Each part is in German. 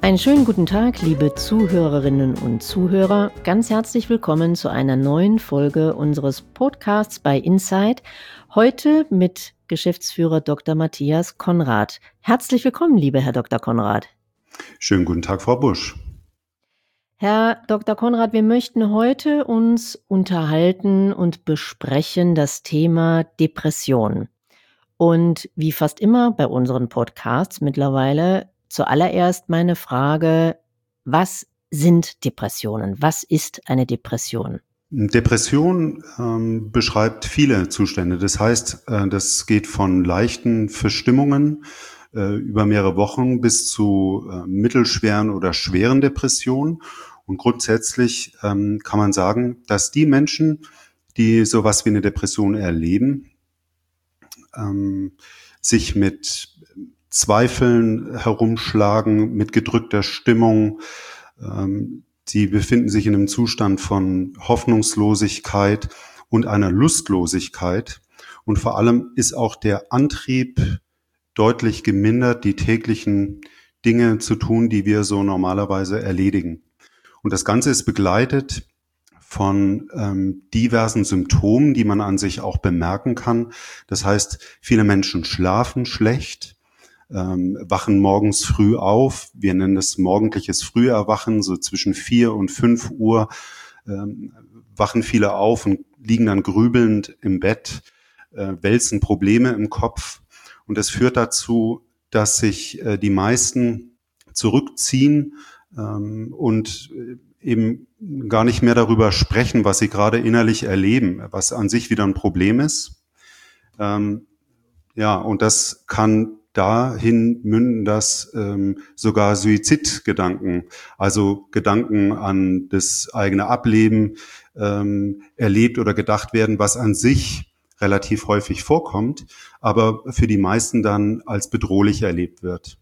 Einen schönen guten Tag, liebe Zuhörerinnen und Zuhörer. Ganz herzlich willkommen zu einer neuen Folge unseres Podcasts bei Insight. Heute mit Geschäftsführer Dr. Matthias Konrad. Herzlich willkommen, lieber Herr Dr. Konrad. Schönen guten Tag, Frau Busch. Herr Dr. Konrad, wir möchten heute uns unterhalten und besprechen das Thema Depression. Und wie fast immer bei unseren Podcasts mittlerweile zuallererst meine Frage: Was sind Depressionen? Was ist eine Depression? Depression beschreibt viele Zustände. Das heißt, das geht von leichten Verstimmungen über mehrere Wochen bis zu mittelschweren oder schweren Depressionen. Und grundsätzlich kann man sagen, dass die Menschen, die sowas wie eine Depression erleben, sich mit Zweifeln herumschlagen, mit gedrückter Stimmung. Sie befinden sich in einem Zustand von Hoffnungslosigkeit und einer Lustlosigkeit. Und vor allem ist auch der Antrieb deutlich gemindert, die täglichen Dinge zu tun, die wir so normalerweise erledigen. Und das Ganze ist begleitet von diversen Symptomen, die man an sich auch bemerken kann. Das heißt, viele Menschen schlafen schlecht, wachen morgens früh auf. Wir nennen das morgendliches Früherwachen, so zwischen 4 und 5 Uhr wachen viele auf und liegen dann grübelnd im Bett, wälzen Probleme im Kopf. Und das führt dazu, dass sich die meisten zurückziehen und eben gar nicht mehr darüber sprechen, was sie gerade innerlich erleben, was an sich wieder ein Problem ist. Und das kann dahin münden, dass sogar Suizidgedanken, also Gedanken an das eigene Ableben erlebt oder gedacht werden, was an sich relativ häufig vorkommt, aber für die meisten dann als bedrohlich erlebt wird.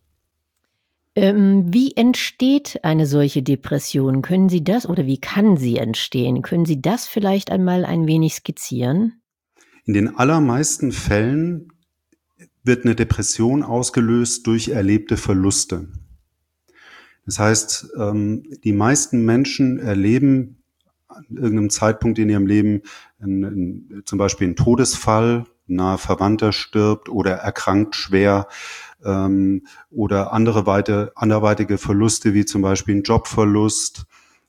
Wie entsteht eine solche Depression? Können Sie das oder wie kann sie entstehen? Können Sie das vielleicht einmal ein wenig skizzieren? In den allermeisten Fällen wird eine Depression ausgelöst durch erlebte Verluste. Das heißt, die meisten Menschen erleben an irgendeinem Zeitpunkt in ihrem Leben zum Beispiel einen Todesfall, ein naher Verwandter stirbt oder erkrankt schwer, oder anderweitige Verluste, wie zum Beispiel ein Jobverlust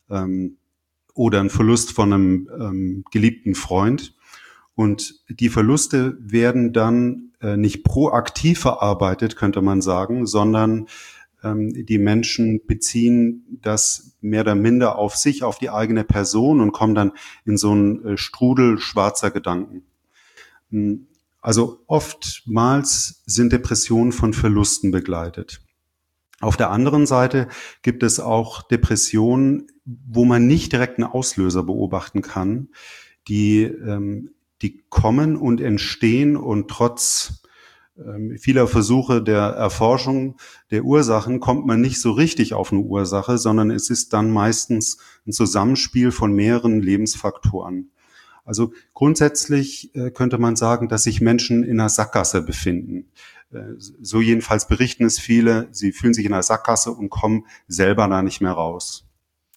oder ein Verlust von einem geliebten Freund. Und die Verluste werden dann nicht proaktiv verarbeitet, könnte man sagen, sondern die Menschen beziehen das mehr oder minder auf sich, auf die eigene Person und kommen dann in so einen Strudel schwarzer Gedanken. Also oftmals sind Depressionen von Verlusten begleitet. Auf der anderen Seite gibt es auch Depressionen, wo man nicht direkt einen Auslöser beobachten kann, die kommen und entstehen und trotz vieler Versuche der Erforschung der Ursachen kommt man nicht so richtig auf eine Ursache, sondern es ist dann meistens ein Zusammenspiel von mehreren Lebensfaktoren. Also grundsätzlich könnte man sagen, dass sich Menschen in einer Sackgasse befinden. So jedenfalls berichten es viele. Sie fühlen sich in einer Sackgasse und kommen selber da nicht mehr raus.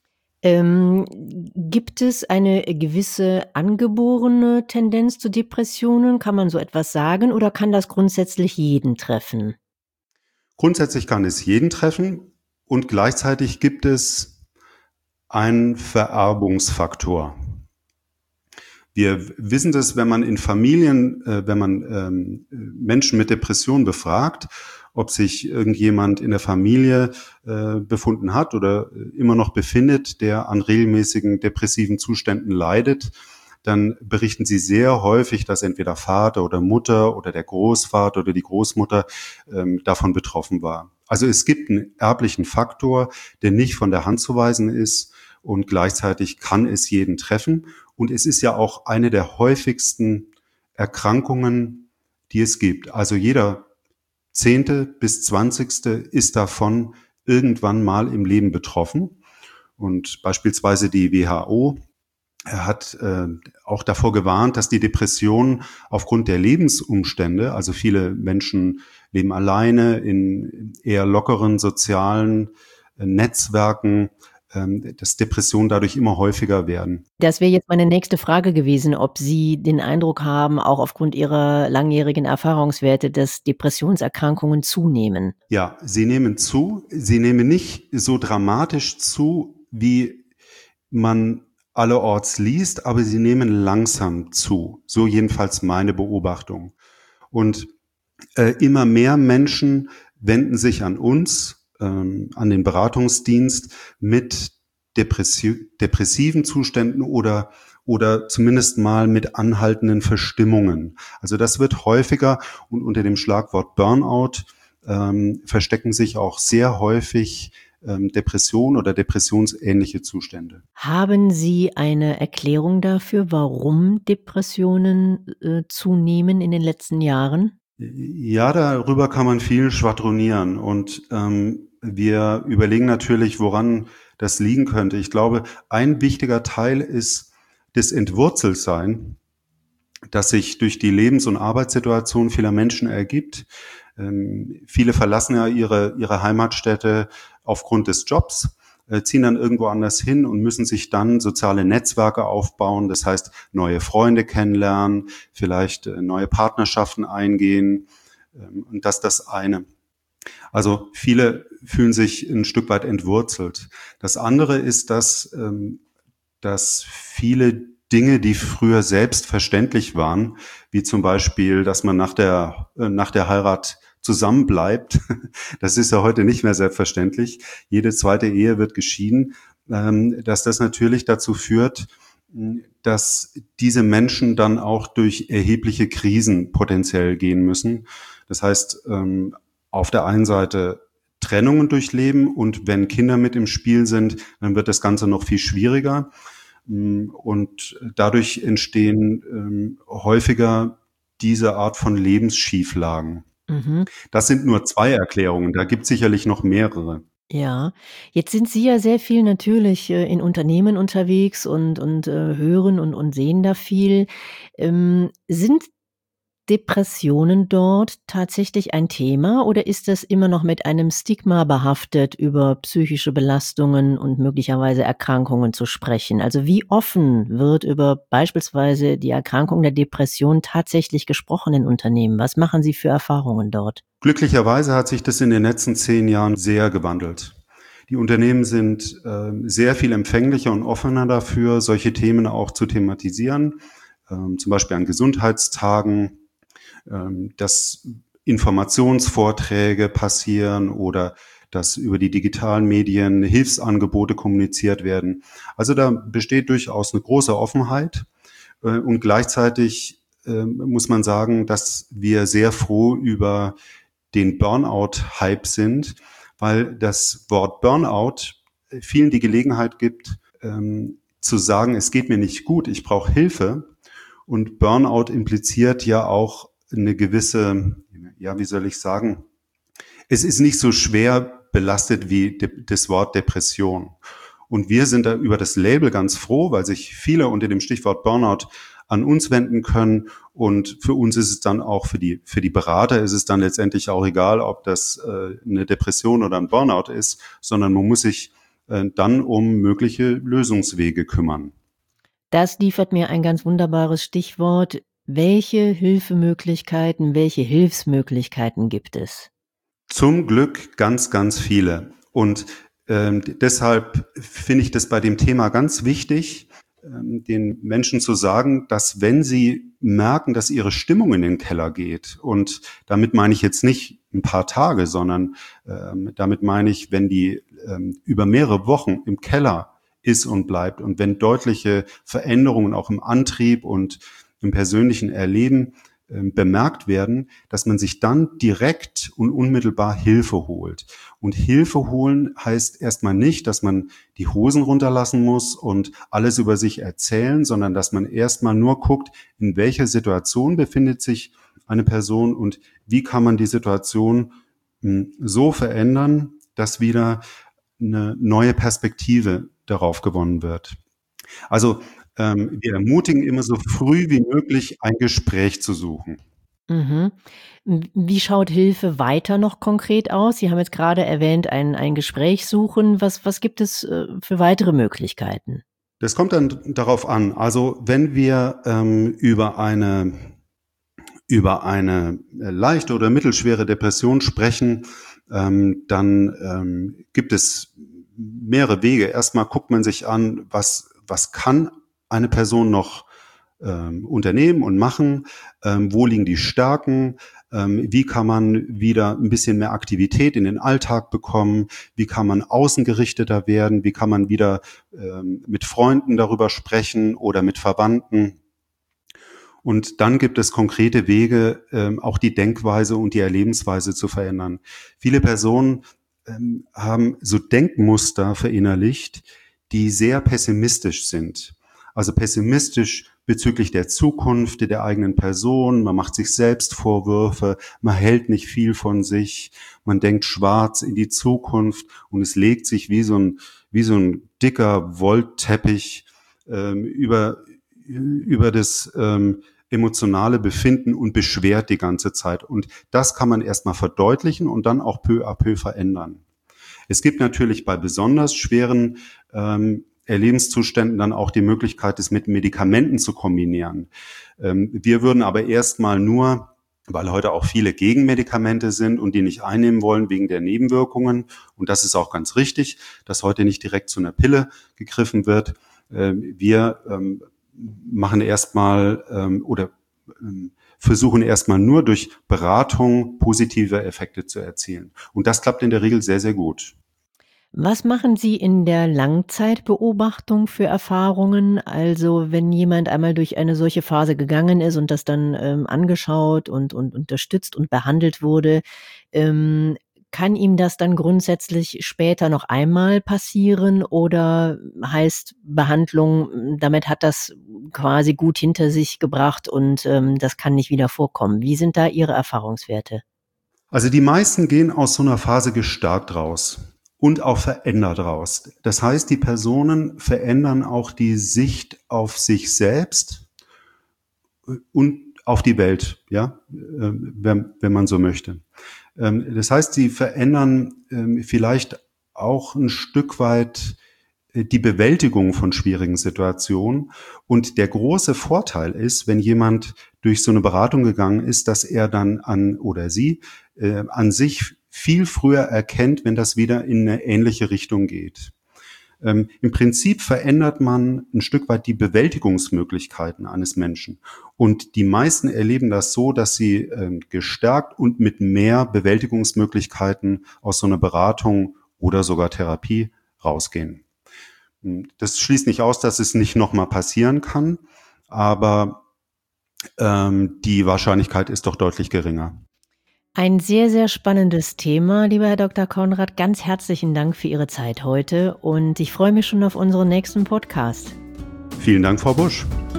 Gibt es eine gewisse angeborene Tendenz zu Depressionen? Kann man so etwas sagen oder kann das grundsätzlich jeden treffen? Grundsätzlich kann es jeden treffen und gleichzeitig gibt es einen Vererbungsfaktor. Wir wissen das, wenn man in Familien, wenn man Menschen mit Depressionen befragt, ob sich irgendjemand in der Familie befunden hat oder immer noch befindet, der an regelmäßigen depressiven Zuständen leidet, dann berichten sie sehr häufig, dass entweder Vater oder Mutter oder der Großvater oder die Großmutter davon betroffen war. Also es gibt einen erblichen Faktor, der nicht von der Hand zu weisen ist und gleichzeitig kann es jeden treffen. Und es ist ja auch eine der häufigsten Erkrankungen, die es gibt. Also jeder 10. bis 20. ist davon irgendwann mal im Leben betroffen. Und beispielsweise die WHO hat auch davor gewarnt, dass die Depression aufgrund der Lebensumstände, also viele Menschen leben alleine in eher lockeren sozialen Netzwerken, dass Depressionen dadurch immer häufiger werden. Das wäre jetzt meine nächste Frage gewesen, ob Sie den Eindruck haben, auch aufgrund Ihrer langjährigen Erfahrungswerte, dass Depressionserkrankungen zunehmen. Ja, sie nehmen zu. Sie nehmen nicht so dramatisch zu, wie man allerorts liest, aber sie nehmen langsam zu. So jedenfalls meine Beobachtung. Und immer mehr Menschen wenden sich an uns, an den Beratungsdienst mit depressiven Zuständen oder zumindest mal mit anhaltenden Verstimmungen. Also das wird häufiger, und unter dem Schlagwort Burnout verstecken sich auch sehr häufig Depression oder depressionsähnliche Zustände. Haben Sie eine Erklärung dafür, warum Depressionen, zunehmen in den letzten Jahren? Ja, darüber kann man viel schwadronieren, und wir überlegen natürlich, woran das liegen könnte. Ich glaube, ein wichtiger Teil ist das Entwurzeltsein, das sich durch die Lebens- und Arbeitssituation vieler Menschen ergibt. Viele verlassen ja ihre Heimatstätte aufgrund des Jobs, ziehen dann irgendwo anders hin und müssen sich dann soziale Netzwerke aufbauen. Das heißt, neue Freunde kennenlernen, vielleicht neue Partnerschaften eingehen. Und das ist das eine. Also viele fühlen sich ein Stück weit entwurzelt. Das andere ist, dass viele Dinge, die früher selbstverständlich waren, wie zum Beispiel, dass man nach der Heirat zusammenbleibt, das ist ja heute nicht mehr selbstverständlich. Jede zweite Ehe wird geschieden, dass das natürlich dazu führt, dass diese Menschen dann auch durch erhebliche Krisen potenziell gehen müssen. Das heißt, auf der einen Seite Trennungen durchleben, und wenn Kinder mit im Spiel sind, dann wird das Ganze noch viel schwieriger. Und dadurch entstehen häufiger diese Art von Lebensschieflagen. Mhm. Das sind nur 2 Erklärungen, da gibt es sicherlich noch mehrere. Ja, jetzt sind Sie ja sehr viel natürlich, in Unternehmen unterwegs und hören und sehen da viel. Sind Depressionen dort tatsächlich ein Thema oder ist das immer noch mit einem Stigma behaftet, über psychische Belastungen und möglicherweise Erkrankungen zu sprechen? Also, wie offen wird über beispielsweise die Erkrankung der Depression tatsächlich gesprochen in Unternehmen? Was machen Sie für Erfahrungen dort? Glücklicherweise hat sich das in den letzten 10 Jahren sehr gewandelt. Die Unternehmen sind sehr viel empfänglicher und offener dafür, solche Themen auch zu thematisieren, zum Beispiel an Gesundheitstagen, dass Informationsvorträge passieren oder dass über die digitalen Medien Hilfsangebote kommuniziert werden. Also da besteht durchaus eine große Offenheit, und gleichzeitig muss man sagen, dass wir sehr froh über den Burnout-Hype sind, weil das Wort Burnout vielen die Gelegenheit gibt, zu sagen, es geht mir nicht gut, ich brauche Hilfe. Und Burnout impliziert ja auch eine gewisse, ja, wie soll ich sagen, es ist nicht so schwer belastet wie das Wort Depression. Und wir sind da über das Label ganz froh, weil sich viele unter dem Stichwort Burnout an uns wenden können. Und für uns ist es dann auch, für die Berater ist es dann letztendlich auch egal, ob das eine Depression oder ein Burnout ist, sondern man muss sich dann um mögliche Lösungswege kümmern. Das liefert mir ein ganz wunderbares Stichwort. Welche Hilfemöglichkeiten, welche Hilfsmöglichkeiten gibt es? Zum Glück ganz, ganz viele. Und deshalb finde ich das bei dem Thema ganz wichtig, den Menschen zu sagen, dass wenn sie merken, dass ihre Stimmung in den Keller geht, und damit meine ich jetzt nicht ein paar Tage, sondern damit meine ich, wenn die über mehrere Wochen im Keller ist und bleibt, und wenn deutliche Veränderungen auch im Antrieb und im persönlichen Erleben bemerkt werden, dass man sich dann direkt und unmittelbar Hilfe holt. Und Hilfe holen heißt erstmal nicht, dass man die Hosen runterlassen muss und alles über sich erzählen, sondern dass man erstmal nur guckt, in welcher Situation befindet sich eine Person und wie kann man die Situation so verändern, dass wieder eine neue Perspektive darauf gewonnen wird. Also wir ermutigen immer so früh wie möglich ein Gespräch zu suchen. Mhm. Wie schaut Hilfe weiter noch konkret aus? Sie haben jetzt gerade erwähnt, ein Gespräch suchen. Was gibt es, für weitere Möglichkeiten? Das kommt dann darauf an. Also wenn wir über eine leichte oder mittelschwere Depression sprechen, dann gibt es mehrere Wege. Erstmal guckt man sich an, was kann eine Person noch unternehmen und machen, wo liegen die Stärken, wie kann man wieder ein bisschen mehr Aktivität in den Alltag bekommen, wie kann man außengerichteter werden, wie kann man wieder mit Freunden darüber sprechen oder mit Verwandten. Und dann gibt es konkrete Wege, auch die Denkweise und die Erlebensweise zu verändern. Viele Personen haben so Denkmuster verinnerlicht, die sehr pessimistisch sind. Also pessimistisch bezüglich der Zukunft der eigenen Person. Man macht sich selbst Vorwürfe, man hält nicht viel von sich, man denkt schwarz in die Zukunft und es legt sich wie so ein dicker Wollteppich über das emotionale Befinden und beschwert die ganze Zeit. Und das kann man erstmal verdeutlichen und dann auch peu à peu verändern. Es gibt natürlich bei besonders schweren Erlebenszuständen dann auch die Möglichkeit, es mit Medikamenten zu kombinieren. Wir würden aber erstmal nur, weil heute auch viele Gegenmedikamente sind und die nicht einnehmen wollen wegen der Nebenwirkungen, und das ist auch ganz richtig, dass heute nicht direkt zu einer Pille gegriffen wird. Wir machen erstmal oder versuchen erstmal nur durch Beratung positive Effekte zu erzielen. Und das klappt in der Regel sehr, sehr gut. Was machen Sie in der Langzeitbeobachtung für Erfahrungen? Also, wenn jemand einmal durch eine solche Phase gegangen ist und das dann, angeschaut und unterstützt und behandelt wurde, kann ihm das dann grundsätzlich später noch einmal passieren oder heißt Behandlung, damit hat das quasi gut hinter sich gebracht und, das kann nicht wieder vorkommen? Wie sind da Ihre Erfahrungswerte? Also die meisten gehen aus so einer Phase gestärkt raus und auch verändert raus. Das heißt, die Personen verändern auch die Sicht auf sich selbst und auf die Welt, ja, wenn man so möchte. Das heißt, sie verändern vielleicht auch ein Stück weit die Bewältigung von schwierigen Situationen. Und der große Vorteil ist, wenn jemand durch so eine Beratung gegangen ist, dass er dann oder sie an sich viel früher erkennt, wenn das wieder in eine ähnliche Richtung geht. Im Prinzip verändert man ein Stück weit die Bewältigungsmöglichkeiten eines Menschen. Und die meisten erleben das so, dass sie gestärkt und mit mehr Bewältigungsmöglichkeiten aus so einer Beratung oder sogar Therapie rausgehen. Das schließt nicht aus, dass es nicht nochmal passieren kann, aber die Wahrscheinlichkeit ist doch deutlich geringer. Ein sehr, sehr spannendes Thema, lieber Herr Dr. Konrad. Ganz herzlichen Dank für Ihre Zeit heute und ich freue mich schon auf unseren nächsten Podcast. Vielen Dank, Frau Busch.